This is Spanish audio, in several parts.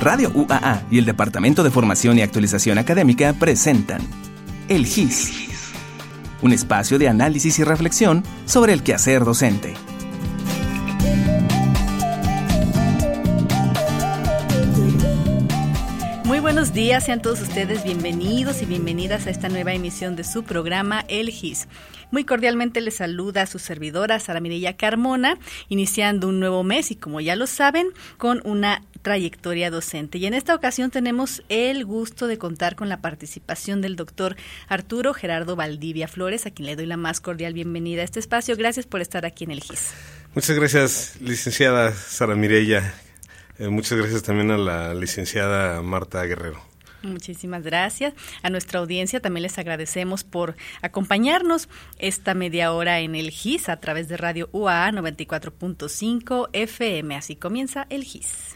Radio UAA y el Departamento de Formación y Actualización Académica presentan El GIS, un espacio de análisis y reflexión sobre el quehacer docente. Muy buenos días, sean todos ustedes bienvenidos y bienvenidas a esta nueva emisión de su programa El GIS. Muy cordialmente les saluda a su servidora Sara Mireya Carmona, iniciando un nuevo mes y, como ya lo saben, con una trayectoria docente. Y en esta ocasión tenemos el gusto de contar con la participación del doctor Arturo Gerardo Valdivia Flores, a quien le doy la más cordial bienvenida a este espacio. Gracias por estar aquí en el GIS. Muchas gracias, licenciada Sara Mireya. Muchas gracias también a la licenciada Marta Guerrero. Muchísimas gracias. A nuestra audiencia también les agradecemos por acompañarnos esta media hora en el GIS a través de Radio UAA 94.5 FM. Así comienza el GIS.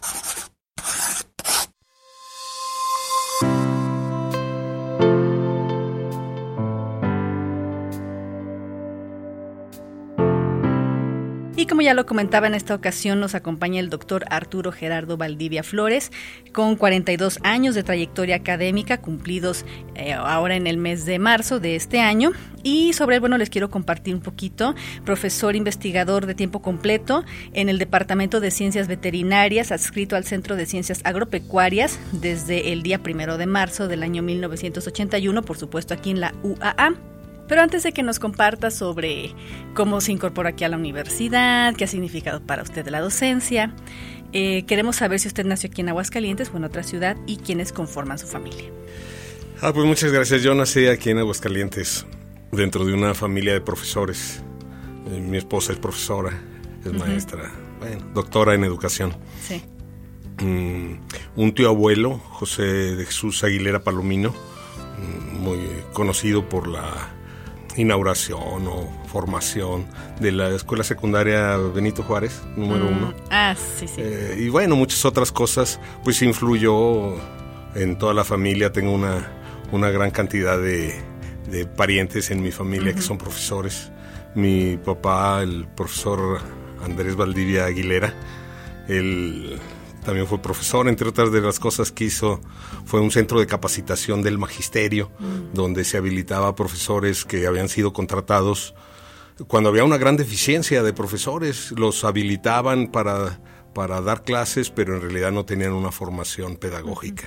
Y como ya lo comentaba, en esta ocasión nos acompaña el doctor Arturo Gerardo Valdivia Flores, con 42 años de trayectoria académica cumplidos ahora en el mes de marzo de este año. Y sobre él, les quiero compartir un poquito. Profesor investigador de tiempo completo en el Departamento de Ciencias Veterinarias, adscrito al Centro de Ciencias Agropecuarias desde el día 1 de marzo del año 1981, por supuesto aquí en la UAA. Pero antes de que nos comparta sobre cómo se incorpora aquí a la universidad, qué ha significado para usted la docencia, queremos saber si usted nació aquí en Aguascalientes o en otra ciudad y quiénes conforman su familia. Pues muchas gracias. Yo nací aquí en Aguascalientes, dentro de una familia de profesores. Mi esposa es profesora, es maestra, doctora en educación. Sí. Un tío abuelo, José de Jesús Aguilera Palomino, muy conocido por la inauguración o formación de la escuela secundaria Benito Juárez, número 1. Sí. Y muchas otras cosas, pues influyó en toda la familia. Tengo una gran cantidad de parientes en mi familia que son profesores. Mi papá, el profesor Andrés Valdivia Aguilera, él también fue profesor. Entre otras de las cosas que hizo, fue un centro de capacitación del magisterio, donde se habilitaba a profesores que habían sido contratados. Cuando había una gran deficiencia de profesores, los habilitaban para dar clases, pero en realidad no tenían una formación pedagógica.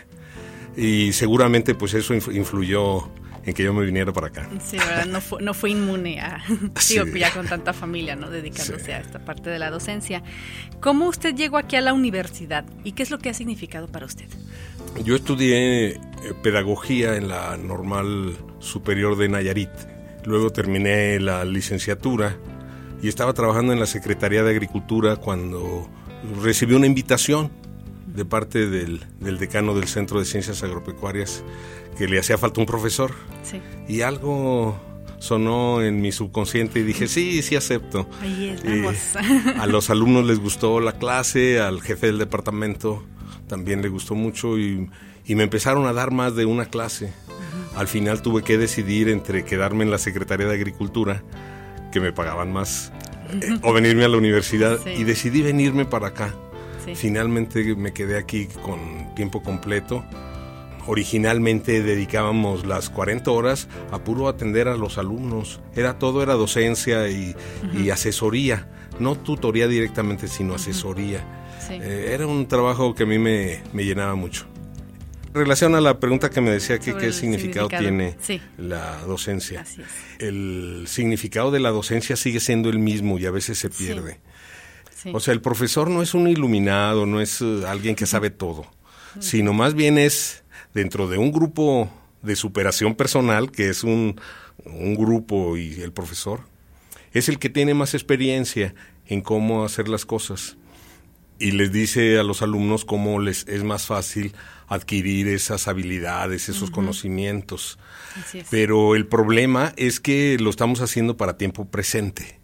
Y seguramente pues eso influyó en que yo me viniera para acá. Sí, ¿verdad? No fue inmune a, ya con tanta familia, ¿no? Dedicándose a esta parte de la docencia. ¿Cómo usted llegó aquí a la universidad y qué es lo que ha significado para usted? Yo estudié pedagogía en la Normal Superior de Nayarit. Luego terminé la licenciatura y estaba trabajando en la Secretaría de Agricultura cuando recibí una invitación de parte del decano del Centro de Ciencias Agropecuarias, que le hacía falta un profesor. Sí. Y algo sonó en mi subconsciente y dije, sí acepto. Ahí estamos. A los alumnos les gustó la clase, al jefe del departamento también le gustó mucho y me empezaron a dar más de una clase. Al final tuve que decidir entre quedarme en la Secretaría de Agricultura, que me pagaban más, o venirme a la universidad, y decidí venirme para acá. Sí. Finalmente me quedé aquí con tiempo completo. Originalmente dedicábamos las 40 horas a puro atender a los alumnos. Era docencia y asesoría. No tutoría directamente, sino asesoría. Sí. Era un trabajo que a mí me llenaba mucho. En relación a la pregunta que me decía que qué significado tiene la docencia. Así es. El significado de la docencia sigue siendo el mismo y a veces se pierde. Sí. O sea, el profesor no es un iluminado, no es alguien que sabe todo, sino más bien es dentro de un grupo de superación personal, que es un grupo, y el profesor es el que tiene más experiencia en cómo hacer las cosas y les dice a los alumnos cómo les es más fácil adquirir esas habilidades, esos conocimientos. Así es. Pero el problema es que lo estamos haciendo para tiempo presente.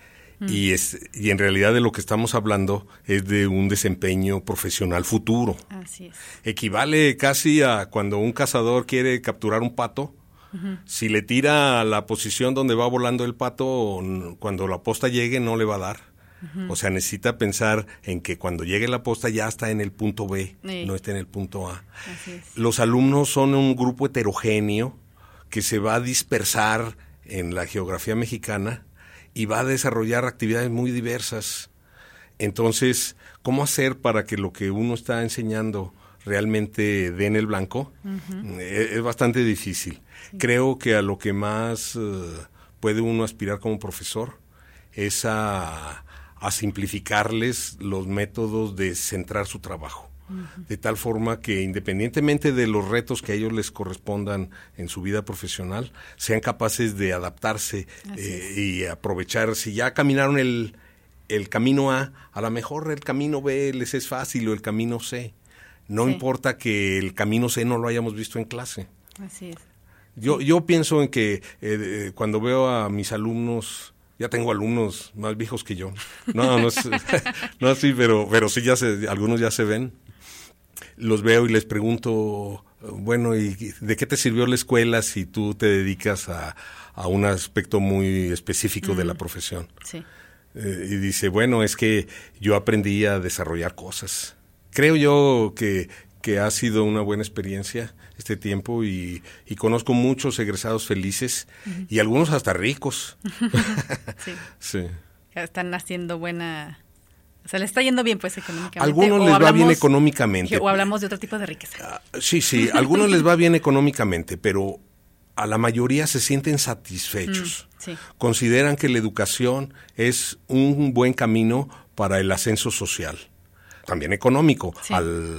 Y en realidad de lo que estamos hablando es de un desempeño profesional futuro. Así es. Equivale casi a cuando un cazador quiere capturar un pato. Si le tira a la posición donde va volando el pato, cuando la posta llegue no le va a dar. O sea, necesita pensar en que cuando llegue la posta ya está en el punto B, no está en el punto A. Así es. Los alumnos son un grupo heterogéneo que se va a dispersar en la geografía mexicana y va a desarrollar actividades muy diversas. Entonces, ¿cómo hacer para que lo que uno está enseñando realmente dé en el blanco? Es bastante difícil. Sí. Creo que a lo que más puede uno aspirar como profesor es a simplificarles los métodos de centrar su trabajo. De tal forma que independientemente de los retos que a ellos les correspondan en su vida profesional, sean capaces de adaptarse y aprovechar. Si ya caminaron el camino A lo mejor el camino B les es fácil o el camino C. No importa que el camino C no lo hayamos visto en clase. Así es. Yo pienso en que cuando veo a mis alumnos, ya tengo alumnos más viejos que yo. No así, pero sí algunos ya se ven. Los veo y les pregunto, bueno, ¿y de qué te sirvió la escuela si tú te dedicas a un aspecto muy específico de la profesión? Sí. Y dice, bueno, es que yo aprendí a desarrollar cosas. Creo yo que ha sido una buena experiencia este tiempo y conozco muchos egresados felices y algunos hasta ricos. Sí. Están haciendo buena... O sea, le está yendo bien, pues, económicamente. Algunos les va bien económicamente. O hablamos de otro tipo de riqueza. Sí, algunos les va bien económicamente, pero a la mayoría se sienten satisfechos. Sí. Consideran que la educación es un buen camino para el ascenso social. También económico, sí.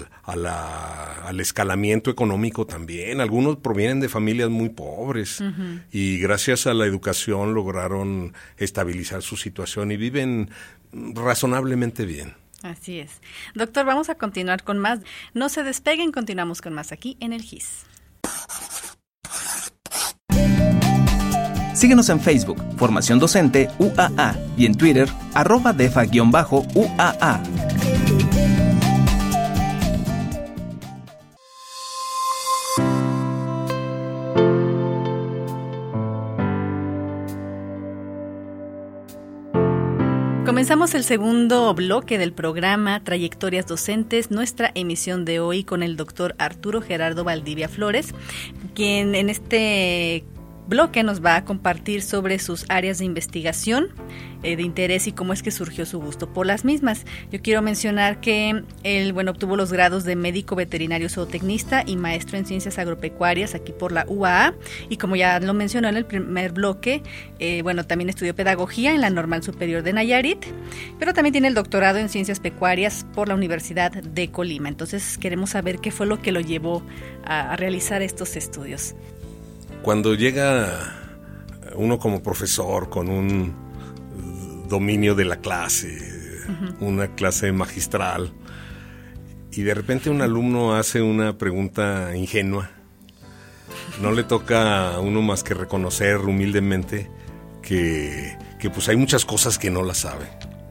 al escalamiento económico también. Algunos provienen de familias muy pobres y gracias a la educación lograron estabilizar su situación y viven razonablemente bien. Así es. Doctor, vamos a continuar con más. No se despeguen, continuamos con más aquí en el GIS. Síguenos en Facebook, Formación Docente UAA, y en Twitter, @defa_UAA. Comenzamos el segundo bloque del programa Trayectorias Docentes, nuestra emisión de hoy con el doctor Arturo Gerardo Valdivia Flores, quien en este bloque nos va a compartir sobre sus áreas de investigación, de interés y cómo es que surgió su gusto por las mismas. Yo quiero mencionar que él, obtuvo los grados de médico veterinario zootecnista y maestro en ciencias agropecuarias aquí por la UAA, y como ya lo mencionó en el primer bloque, también estudió pedagogía en la Normal Superior de Nayarit, pero también tiene el doctorado en ciencias pecuarias por la Universidad de Colima. Entonces queremos saber qué fue lo que lo llevó a realizar estos estudios. Cuando llega uno como profesor con un dominio de la clase, una clase magistral, y de repente un alumno hace una pregunta ingenua, no le toca a uno más que reconocer humildemente que pues hay muchas cosas que no las sabe.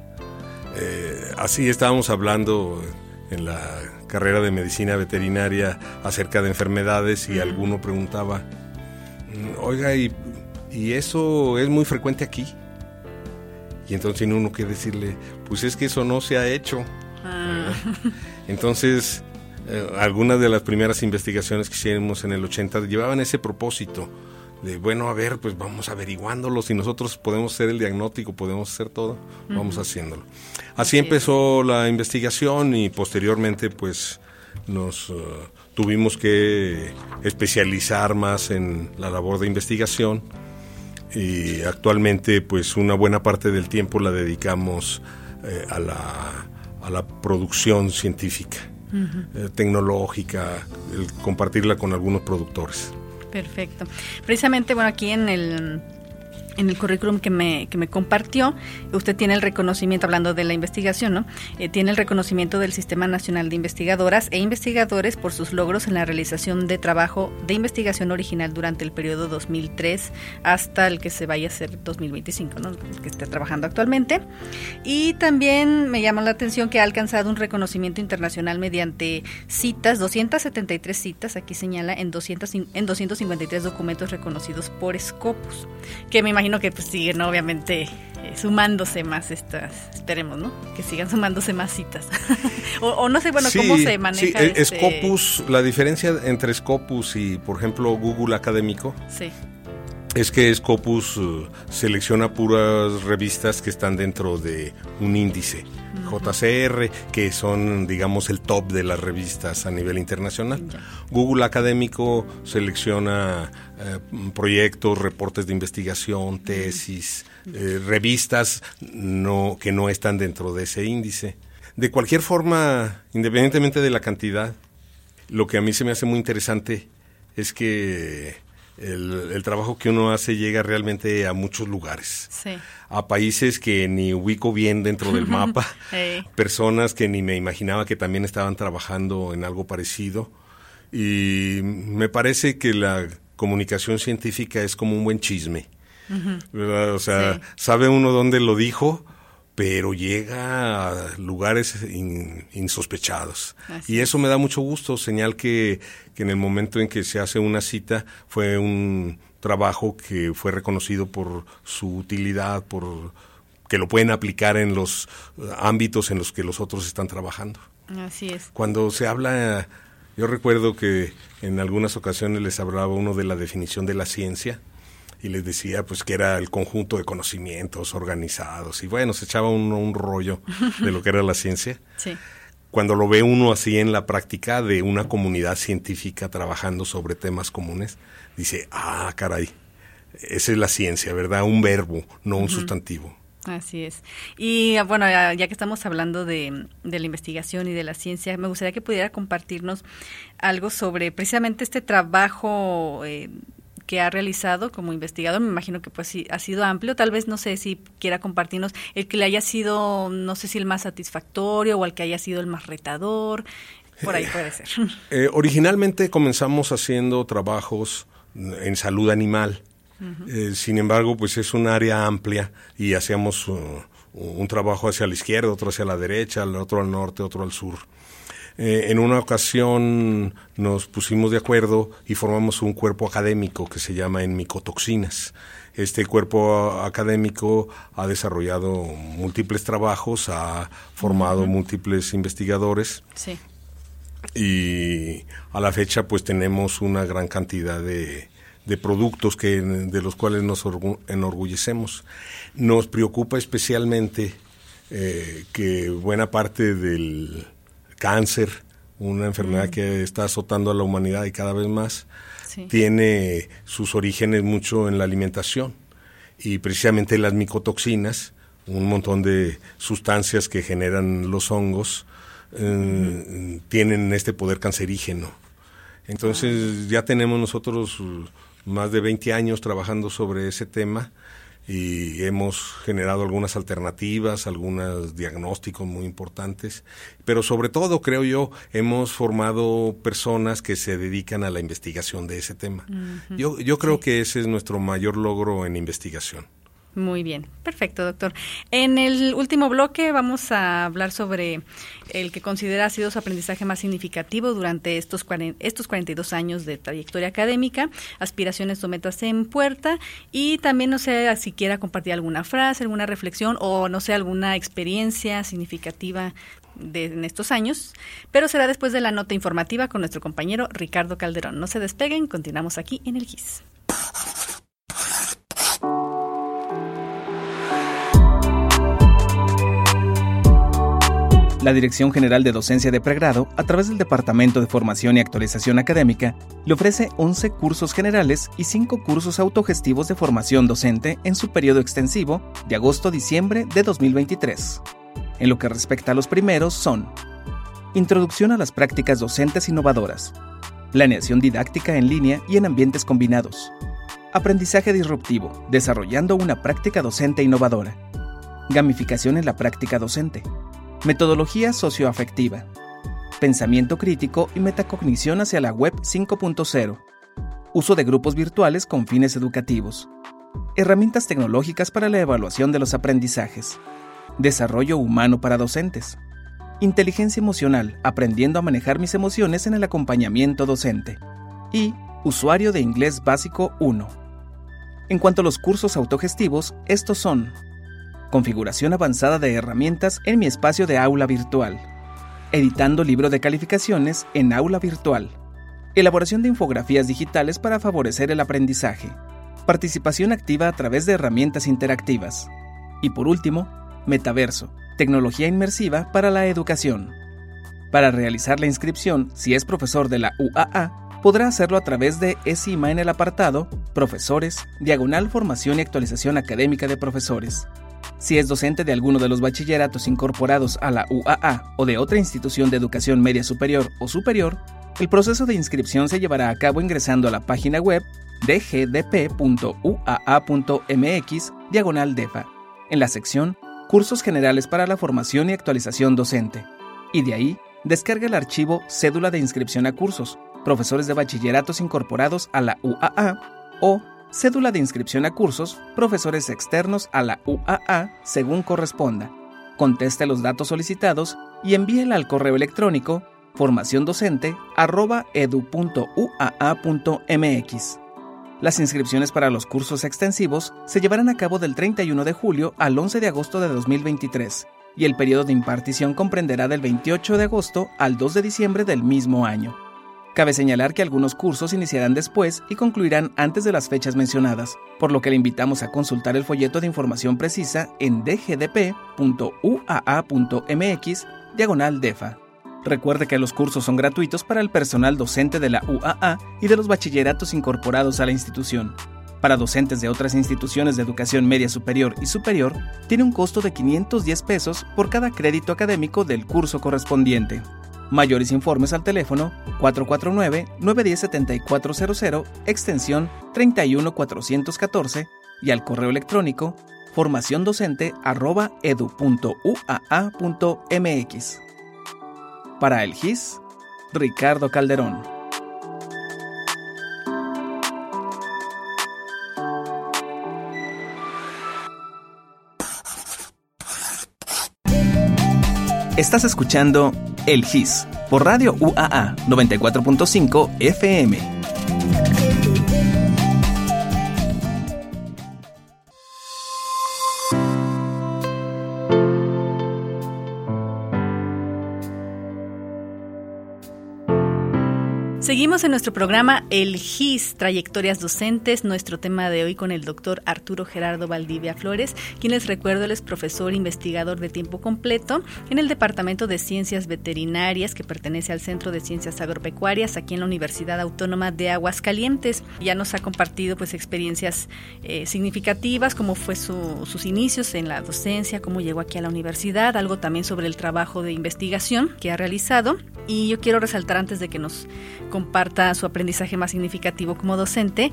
Así estábamos hablando en la carrera de medicina veterinaria acerca de enfermedades y alguno preguntaba, oiga, ¿y eso es muy frecuente aquí? Y entonces tiene uno que decirle, pues es que eso no se ha hecho. Entonces, algunas de las primeras investigaciones que hicimos en el 80 llevaban ese propósito de, a ver, pues vamos averiguándolo, si nosotros podemos hacer el diagnóstico, podemos hacer todo, vamos haciéndolo. Así empezó la investigación y posteriormente, pues, nos tuvimos que especializar más en la labor de investigación y actualmente pues una buena parte del tiempo la dedicamos a la producción científica, tecnológica, el compartirla con algunos productores. Perfecto. Precisamente, aquí en el currículum que me compartió, usted tiene el reconocimiento, hablando de la investigación, ¿no? Tiene el reconocimiento del Sistema Nacional de Investigadoras e Investigadores por sus logros en la realización de trabajo de investigación original durante el periodo 2003 hasta el que se vaya a hacer 2025, ¿no? El que esté trabajando actualmente. Y también me llama la atención que ha alcanzado un reconocimiento internacional mediante citas, 273 citas, aquí señala, en 253 documentos reconocidos por Scopus, que me imagino que pues siguen, ¿no? Obviamente sumándose más esperemos, ¿no? Que sigan sumándose más citas. o no sé, bueno, sí, ¿cómo se maneja? Sí, Scopus, la diferencia entre Scopus y, por ejemplo, Google Académico, sí, es que Scopus selecciona puras revistas que están dentro de un índice, JCR, que son, digamos, el top de las revistas a nivel internacional. Ya. Google Académico selecciona proyectos, reportes de investigación, tesis, revistas que no están dentro de ese índice. De cualquier forma, independientemente de la cantidad, lo que a mí se me hace muy interesante es que el trabajo que uno hace llega realmente a muchos lugares, sí, a países que ni ubico bien dentro del mapa, personas que ni me imaginaba que también estaban trabajando en algo parecido, y me parece que la comunicación científica es como un buen chisme, ¿verdad? O sea, sabe uno dónde lo dijo, pero llega a lugares insospechados. Así y eso me da mucho gusto, señal que en el momento en que se hace una cita fue un trabajo que fue reconocido por su utilidad, por que lo pueden aplicar en los ámbitos en los que los otros están trabajando. Así es. Cuando se habla, yo recuerdo que en algunas ocasiones les hablaba uno de la definición de la ciencia, y les decía pues que era el conjunto de conocimientos organizados, y bueno, se echaba uno un rollo de lo que era la ciencia. Sí. Cuando lo ve uno así en la práctica de una comunidad científica trabajando sobre temas comunes, dice, caray, esa es la ciencia, ¿verdad? Un verbo, no un sustantivo. Así es. Y bueno, ya que estamos hablando de la investigación y de la ciencia, me gustaría que pudiera compartirnos algo sobre precisamente este trabajo que ha realizado como investigador. Me imagino que pues sí, ha sido amplio. Tal vez, no sé si quiera compartirnos el que le haya sido, no sé si el más satisfactorio o el que haya sido el más retador. Por ahí puede ser. Originalmente comenzamos haciendo trabajos en salud animal. Sin embargo, pues es un área amplia y hacíamos un trabajo hacia la izquierda, otro hacia la derecha, el otro al norte, otro al sur. En una ocasión nos pusimos de acuerdo y formamos un cuerpo académico que se llama en micotoxinas. Este cuerpo académico ha desarrollado múltiples trabajos, ha formado múltiples investigadores. Sí. Y a la fecha pues tenemos una gran cantidad de productos de los cuales nos enorgullecemos. Nos preocupa especialmente que buena parte del cáncer, una enfermedad que está azotando a la humanidad y cada vez más, tiene sus orígenes mucho en la alimentación, y precisamente las micotoxinas, un montón de sustancias que generan los hongos, tienen este poder cancerígeno. Entonces ya tenemos nosotros más de 20 años trabajando sobre ese tema y hemos generado algunas alternativas, algunos diagnósticos muy importantes, pero sobre todo, creo yo, hemos formado personas que se dedican a la investigación de ese tema. Yo creo que ese es nuestro mayor logro en investigación. Muy bien, perfecto, doctor. En el último bloque vamos a hablar sobre el que considera ha sido su aprendizaje más significativo durante estos 42 años de trayectoria académica, aspiraciones o metas en puerta, y también, no sé, si quiera compartir alguna frase, alguna reflexión o, no sé, alguna experiencia significativa en estos años, pero será después de la nota informativa con nuestro compañero Ricardo Calderón. No se despeguen, continuamos aquí en el GIS. La Dirección General de Docencia de Pregrado, a través del Departamento de Formación y Actualización Académica, le ofrece 11 cursos generales y 5 cursos autogestivos de formación docente en su periodo extensivo de agosto a diciembre de 2023. En lo que respecta a los primeros son: Introducción a las prácticas docentes innovadoras, Planeación didáctica en línea y en ambientes combinados, Aprendizaje disruptivo, desarrollando una práctica docente innovadora, Gamificación en la práctica docente, Metodología socioafectiva, Pensamiento crítico y metacognición hacia la web 5.0, Uso de grupos virtuales con fines educativos, Herramientas tecnológicas para la evaluación de los aprendizajes, Desarrollo humano para docentes, Inteligencia emocional, aprendiendo a manejar mis emociones en el acompañamiento docente, y Usuario de Inglés Básico 1. En cuanto a los cursos autogestivos, estos son: configuración avanzada de herramientas en mi espacio de aula virtual, editando libro de calificaciones en aula virtual, elaboración de infografías digitales para favorecer el aprendizaje, participación activa a través de herramientas interactivas y, por último, metaverso, tecnología inmersiva para la educación. Para realizar la inscripción, si es profesor de la UAA, podrá hacerlo a través de ESIMA en el apartado Profesores, Formación y Actualización Académica de Profesores. Si es docente de alguno de los bachilleratos incorporados a la UAA o de otra institución de educación media superior o superior, el proceso de inscripción se llevará a cabo ingresando a la página web dgdp.uaa.mx/DEFA, en la sección Cursos Generales para la Formación y Actualización Docente, y de ahí descarga el archivo Cédula de Inscripción a Cursos, Profesores de Bachilleratos incorporados a la UAA o Cédula de Inscripción a Cursos, Profesores externos a la UAA, según corresponda. Conteste los datos solicitados y envíela al correo electrónico formaciondocente@edu.uaa.mx. Las inscripciones para los cursos extensivos se llevarán a cabo del 31 de julio al 11 de agosto de 2023 y el periodo de impartición comprenderá del 28 de agosto al 2 de diciembre del mismo año. Cabe señalar que algunos cursos iniciarán después y concluirán antes de las fechas mencionadas, por lo que le invitamos a consultar el folleto de información precisa en dgdp.uaa.mx/DEFA. Recuerde que los cursos son gratuitos para el personal docente de la UAA y de los bachilleratos incorporados a la institución. Para docentes de otras instituciones de educación media superior y superior, tiene un costo de 510 pesos por cada crédito académico del curso correspondiente. Mayores informes al teléfono 449-910-7400, extensión 31414 y al correo electrónico formaciondocente@edu.uaa.mx. Para el GIS, Ricardo Calderón. Estás escuchando El GIS por Radio UAA 94.5 FM. Seguimos en nuestro programa El GIS, Trayectorias Docentes, nuestro tema de hoy con el doctor Arturo Gerardo Valdivia Flores, quien les recuerdo, él es profesor investigador de tiempo completo en el Departamento de Ciencias Veterinarias, que pertenece al Centro de Ciencias Agropecuarias, aquí en la Universidad Autónoma de Aguascalientes. Ya nos ha compartido pues experiencias significativas, cómo fue sus inicios en la docencia, cómo llegó aquí a la universidad, algo también sobre el trabajo de investigación que ha realizado. Y yo quiero resaltar, antes de que nos comparta su aprendizaje más significativo como docente,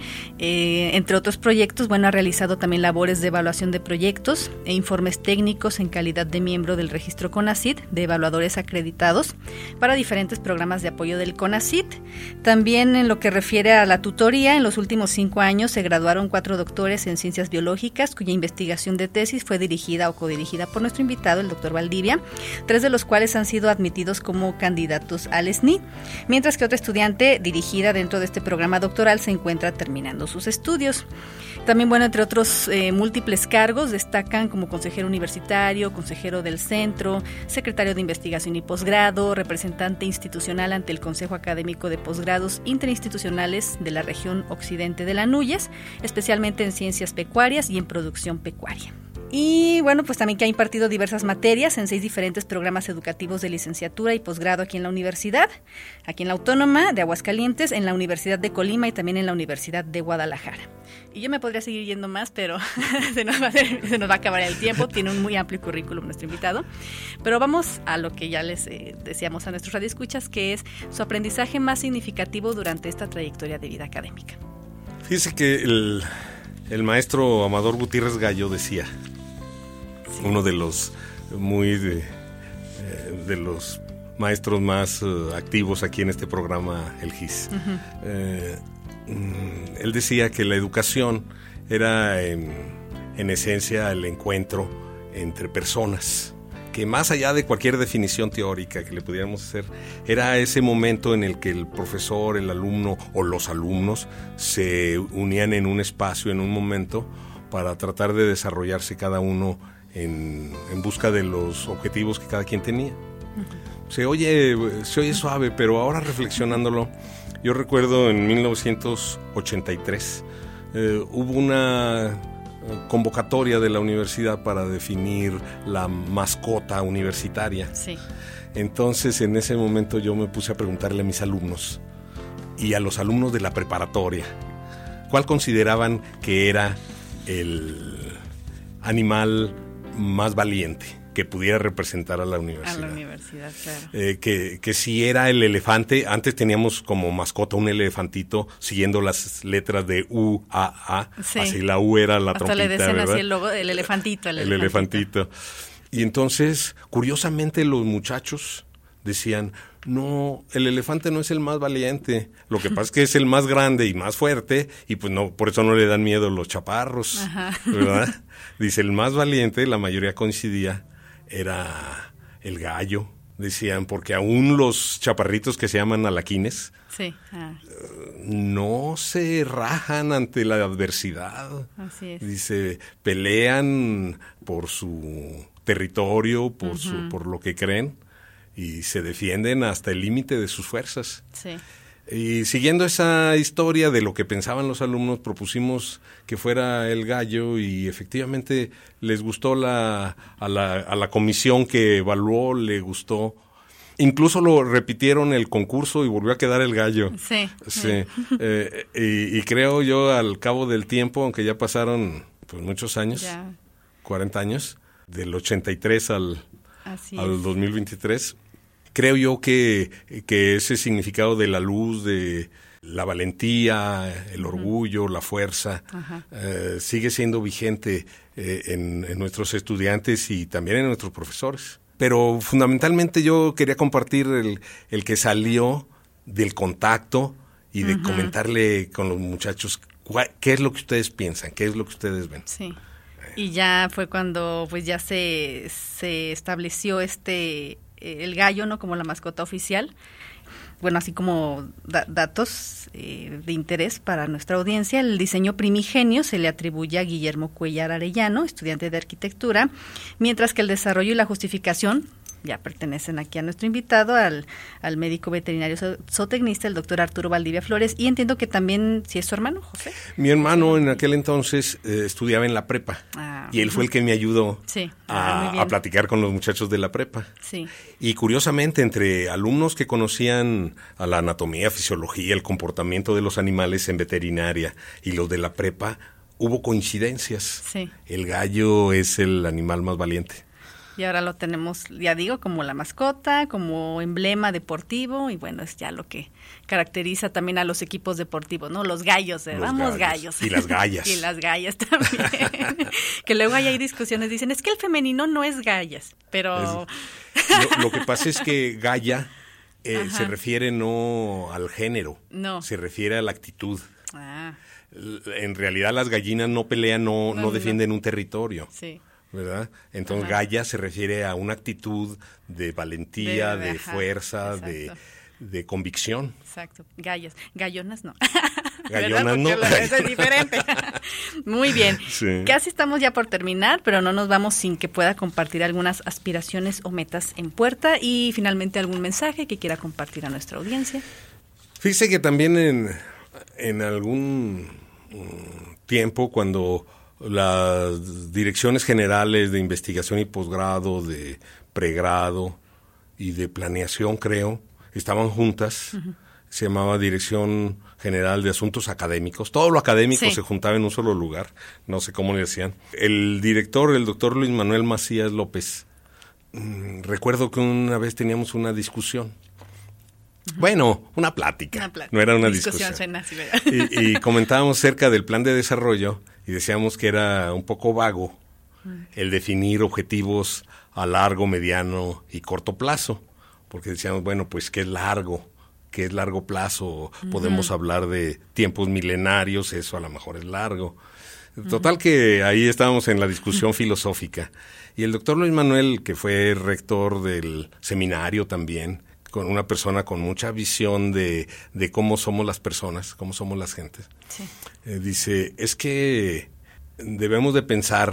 entre otros proyectos, bueno, ha realizado también labores de evaluación de proyectos e informes técnicos en calidad de miembro del registro CONACYT de evaluadores acreditados para diferentes programas de apoyo del CONACYT. También en lo que refiere a la tutoría, en los últimos 5 años se graduaron 4 doctores en ciencias biológicas, cuya investigación de tesis fue dirigida o codirigida por nuestro invitado, el doctor Valdivia, 3 de los cuales han sido admitidos como candidatos al SNI, mientras que otra estudiante dirigida dentro de este programa doctoral se encuentra terminando sus estudios. También, bueno, entre otros múltiples cargos, destacan como consejero universitario, consejero del centro, secretario de investigación y posgrado, representante institucional ante el Consejo Académico de Posgrados Interinstitucionales de la región occidente de la Núñez, especialmente en ciencias pecuarias y en producción pecuaria. Y bueno, pues también que ha impartido diversas materias en 6 diferentes programas educativos de licenciatura y posgrado aquí en la universidad, aquí en la Autónoma de Aguascalientes, en la Universidad de Colima y también en la Universidad de Guadalajara. Y yo me podría seguir yendo más, pero se nos va a acabar el tiempo. Tiene un muy amplio currículum nuestro invitado. Pero vamos a lo que ya les decíamos a nuestros radioescuchas, que es su aprendizaje más significativo durante esta trayectoria de vida académica. Fíjese que el maestro Amador Gutiérrez Gallo decía, uno de los de los maestros más activos aquí en este programa, el GIS. Él decía que la educación era en esencia el encuentro entre personas, que más allá de cualquier definición teórica que le pudiéramos hacer, era ese momento en el que el profesor, el alumno o los alumnos se unían en un espacio, en un momento, para tratar de desarrollarse cada uno en busca de los objetivos que cada quien tenía. Se oye suave, pero ahora reflexionándolo, yo recuerdo en 1983 hubo una convocatoria de la universidad para definir la mascota universitaria. Sí. Entonces, en ese momento yo me puse a preguntarle a mis alumnos y a los alumnos de la preparatoria, ¿cuál consideraban que era el animal más valiente que pudiera representar a la universidad? A la universidad, claro. Que si era el elefante. Antes teníamos como mascota un elefantito siguiendo las letras de U, A, A. Sí. Así la U era la trompita, le decían, ¿verdad? Así el logo, el elefantito. El elefantito. Y entonces, curiosamente, los muchachos decían, no, el elefante no es el más valiente, lo que pasa es que es el más grande y más fuerte, y pues no, por eso no le dan miedo los chaparros. Ajá. ¿Verdad? Dice, el más valiente, la mayoría coincidía, era el gallo, decían, porque aún los chaparritos que se llaman alaquines, sí. No se rajan ante la adversidad. Así es. Dice, pelean por su territorio, por lo que creen, y se defienden hasta el límite de sus fuerzas. Sí. Y siguiendo esa historia de lo que pensaban los alumnos, propusimos que fuera el gallo, y efectivamente les gustó a la comisión que evaluó, le gustó. Incluso lo repitieron el concurso y volvió a quedar el gallo. Sí. Sí. Y creo yo, al cabo del tiempo, aunque ya pasaron pues muchos años, ya. 40 años, del 83 al 2023, creo yo que ese significado de la luz, de la valentía, el orgullo, la fuerza, sigue siendo vigente en nuestros estudiantes y también en nuestros profesores. Pero fundamentalmente yo quería compartir el que salió del contacto y de comentarle con los muchachos qué es lo que ustedes piensan, qué es lo que ustedes ven. Sí. Y ya fue cuando pues ya se estableció el gallo, ¿no?, como la mascota oficial. Bueno, así como datos de interés para nuestra audiencia, el diseño primigenio se le atribuye a Guillermo Cuellar Arellano, estudiante de arquitectura, mientras que el desarrollo y la justificación ya pertenecen aquí a nuestro invitado, al médico veterinario zootecnista, el doctor Arturo Valdivia Flores, y entiendo que también, ¿sí es su hermano, José? Mi hermano en aquel entonces estudiaba en la prepa, y él fue el que me ayudó a platicar con los muchachos de la prepa. Sí. Y curiosamente, entre alumnos que conocían a la anatomía, fisiología, el comportamiento de los animales en veterinaria y los de la prepa, hubo coincidencias. Sí. El gallo es el animal más valiente. Y ahora lo tenemos, ya digo, como la mascota, como emblema deportivo, y bueno, es ya lo que caracteriza también a los equipos deportivos, ¿no? Los gallos, vamos gallos. Y las gallas. Y las gallas también. Que luego hay discusiones, dicen, es que el femenino no es gallas, pero... Lo que pasa es que galla se refiere no al género, no, se refiere a la actitud. En realidad las gallinas no pelean, no defienden un territorio. Sí. ¿Verdad? Entonces galla se refiere a una actitud de valentía, de fuerza, de convicción. Exacto. Gallos. Gallonas no. Gallonas no. Eso es diferente. Muy bien. Sí. Casi estamos ya por terminar, pero no nos vamos sin que pueda compartir algunas aspiraciones o metas en puerta, y finalmente algún mensaje que quiera compartir a nuestra audiencia. Fíjese que también en algún tiempo, cuando las direcciones generales de investigación y posgrado, de pregrado y de planeación, creo, estaban juntas. Se llamaba Dirección General de Asuntos Académicos. Todo lo académico se juntaba en un solo lugar. No sé cómo le decían. El director, el doctor Luis Manuel Macías López, recuerdo que una vez teníamos una discusión. Bueno, una plática. No era una discusión. Suena así, y comentábamos acerca del plan de desarrollo y decíamos que era un poco vago el definir objetivos a largo, mediano y corto plazo. Porque decíamos, bueno, pues ¿qué es largo? ¿Qué es largo plazo? Podemos hablar de tiempos milenarios, eso a lo mejor es largo. Total que ahí estábamos en la discusión filosófica. Y el doctor Luis Manuel, que fue rector del seminario también, con una persona con mucha visión de cómo somos las personas, cómo somos las gentes, dice, es que debemos de pensar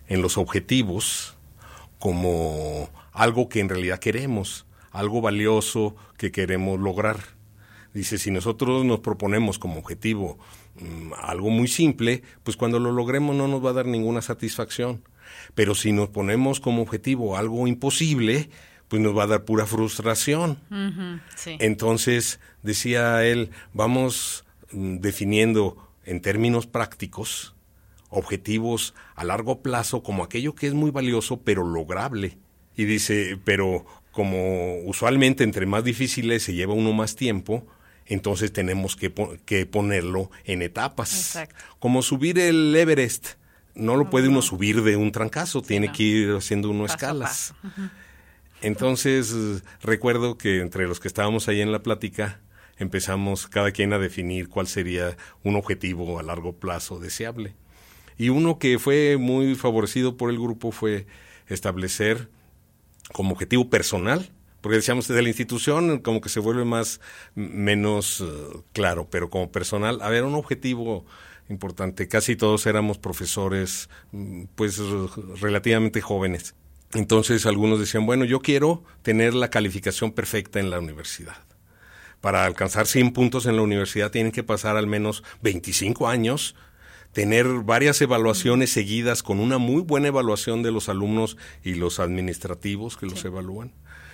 en los objetivos como algo que en realidad queremos, algo valioso que queremos lograr. Dice, si nosotros nos proponemos como objetivo algo muy simple, pues cuando lo logremos no nos va a dar ninguna satisfacción. Pero si nos ponemos como objetivo algo imposible, pues nos va a dar pura frustración. Uh-huh, sí. Entonces, decía él, vamos definiendo en términos prácticos objetivos a largo plazo como aquello que es muy valioso pero lograble. Y dice, pero como usualmente entre más difíciles se lleva uno más tiempo, entonces tenemos que ponerlo en etapas. Exacto. Como subir el Everest. No lo puede uno subir de un trancazo, tiene que ir haciendo uno paso escalas. a paso. Uh-huh. Entonces, recuerdo que entre los que estábamos ahí en la plática, empezamos cada quien a definir cuál sería un objetivo a largo plazo deseable. Y uno que fue muy favorecido por el grupo fue establecer como objetivo personal, porque decíamos de la institución como que se vuelve menos claro, pero como personal, a ver, un objetivo importante. Casi todos éramos profesores, pues relativamente jóvenes. Entonces algunos decían, bueno, yo quiero tener la calificación perfecta en la universidad. Para alcanzar 100 puntos en la universidad tienen que pasar al menos 25 años, tener varias evaluaciones seguidas con una muy buena evaluación de los alumnos y los administrativos que los evalúan.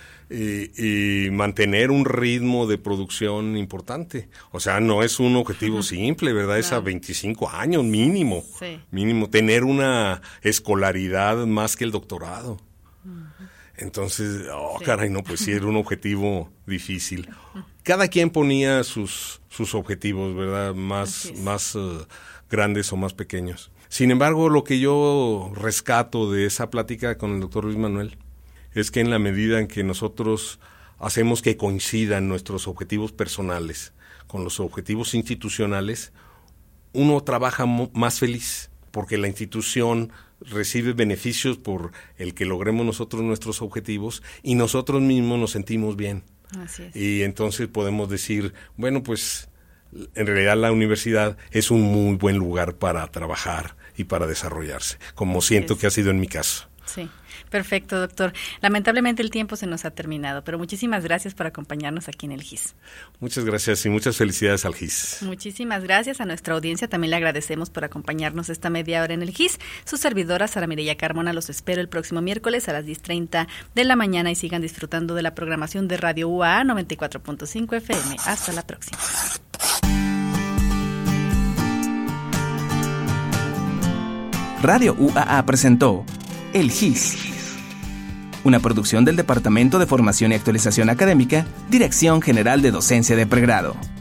Y mantener un ritmo de producción importante. O sea, no es un objetivo simple, ¿verdad? Es a 25 años mínimo. Sí. Mínimo. Tener una escolaridad más que el doctorado. Entonces, caray, no, pues sí era un objetivo difícil. Cada quien ponía sus objetivos, ¿verdad? Más grandes o más pequeños. Sin embargo, lo que yo rescato de esa plática con el doctor Luis Manuel es que en la medida en que nosotros hacemos que coincidan nuestros objetivos personales con los objetivos institucionales, uno trabaja más feliz, porque la institución recibe beneficios por el que logremos nosotros nuestros objetivos y nosotros mismos nos sentimos bien. Así es. Y entonces podemos decir, bueno, pues en realidad la universidad es un muy buen lugar para trabajar y para desarrollarse, como siento que ha sido en mi caso. Sí, perfecto, doctor. Lamentablemente el tiempo se nos ha terminado, pero muchísimas gracias por acompañarnos aquí en el GIS. Muchas gracias y muchas felicidades al GIS. Muchísimas gracias a nuestra audiencia. También le agradecemos por acompañarnos esta media hora en el GIS. Su servidora, Sara Mireya Carmona, los espero el próximo miércoles a las 10:30 de la mañana y sigan disfrutando de la programación de Radio UAA 94.5 FM. Hasta la próxima. Radio UAA presentó El GIS, una producción del Departamento de Formación y Actualización Académica, Dirección General de Docencia de Pregrado.